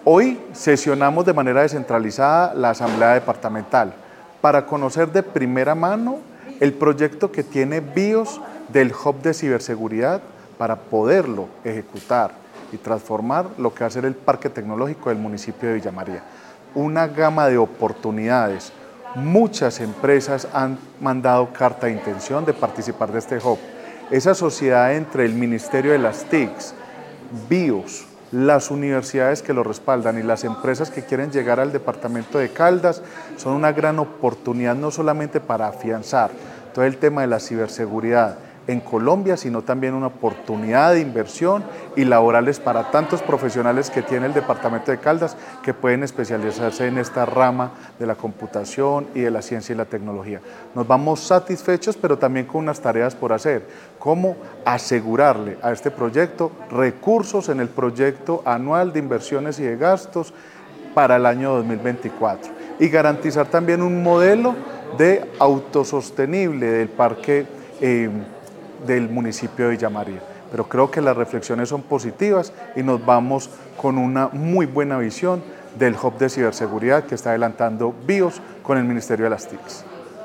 Hoy sesionamos de manera descentralizada la Asamblea Departamental para conocer de primera mano el proyecto que tiene BIOS del Hub de Ciberseguridad para poderlo ejecutar y transformar lo que va a ser el Parque Tecnológico del municipio de Villa María. Una gama de oportunidades. Muchas empresas han mandado carta de intención de participar de este hub. Esa sociedad entre el Ministerio de las TICs, BIOS, las universidades que lo respaldan y las empresas que quieren llegar al departamento de Caldas son una gran oportunidad no solamente para afianzar todo el tema de la ciberseguridad en Colombia, sino también una oportunidad de inversión y laborales para tantos profesionales que tiene el departamento de Caldas que pueden especializarse en esta rama de la computación y de la ciencia y la tecnología. Nos vamos satisfechos, pero también con unas tareas por hacer, como asegurarle a este proyecto recursos en el proyecto anual de inversiones y de gastos para el año 2024 y garantizar también un modelo de autosostenible del parque del municipio de Villa María. Pero creo que las reflexiones son positivas y nos vamos con una muy buena visión del Hub de Ciberseguridad que está adelantando BIOS con el Ministerio de las TICs.